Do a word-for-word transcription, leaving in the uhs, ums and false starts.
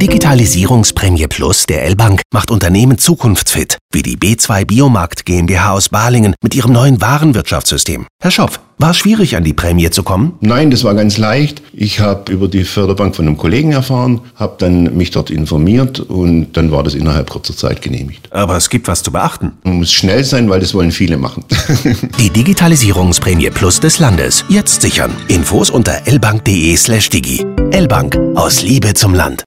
Digitalisierungsprämie Plus der L-Bank macht Unternehmen zukunftsfit, wie die B zwei Biomarkt GmbH aus Balingen mit ihrem neuen Warenwirtschaftssystem. Herr Schopf, war es schwierig, an die Prämie zu kommen? Nein, das war ganz leicht. Ich habe über die Förderbank von einem Kollegen erfahren, habe dann mich dort informiert und dann war das innerhalb kurzer Zeit genehmigt. Aber es gibt was zu beachten. Man muss schnell sein, weil das wollen viele machen. Die Digitalisierungsprämie Plus des Landes. Jetzt sichern. Infos unter lbank.de slash digi. L-Bank. Aus Liebe zum Land.